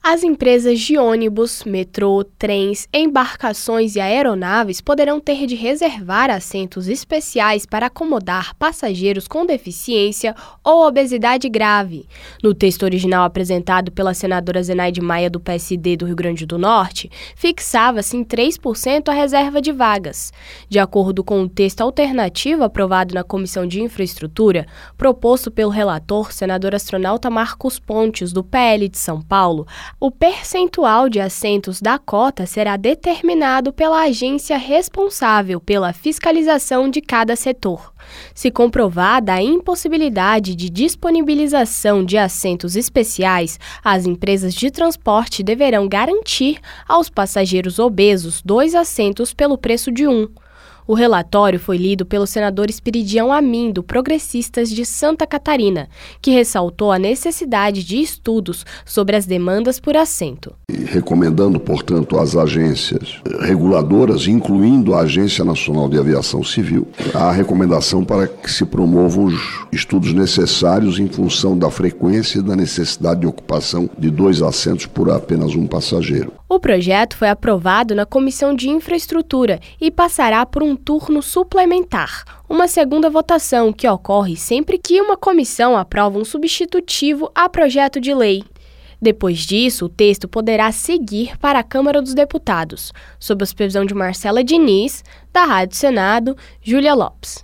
As empresas de ônibus, metrô, trens, embarcações e aeronaves poderão ter de reservar assentos especiais para acomodar passageiros com deficiência ou obesidade grave. No texto original apresentado pela senadora Zenaide Maia do PSD do Rio Grande do Norte, fixava-se em 3% a reserva de vagas. De acordo com o texto alternativo aprovado na Comissão de Infraestrutura, proposto pelo relator, senador astronauta Marcos Pontes, do PL de São Paulo, o percentual de assentos da cota será determinado pela agência responsável pela fiscalização de cada setor. Se comprovada a impossibilidade de disponibilização de assentos especiais, as empresas de transporte deverão garantir aos passageiros obesos 2 assentos pelo preço de 1. O relatório foi lido pelo senador Espiridião Amin, do Progressistas de Santa Catarina, que ressaltou a necessidade de estudos sobre as demandas por assento. Recomendando, portanto, às agências reguladoras, incluindo a Agência Nacional de Aviação Civil, a recomendação para que se promovam os estudos necessários em função da frequência e da necessidade de ocupação de 2 assentos por apenas um passageiro. O projeto foi aprovado na Comissão de Infraestrutura e passará por um turno suplementar, uma segunda votação que ocorre sempre que uma comissão aprova um substitutivo a projeto de lei. Depois disso, o texto poderá seguir para a Câmara dos Deputados, sob a supervisão de Marcela Diniz, da Rádio Senado, Júlia Lopes.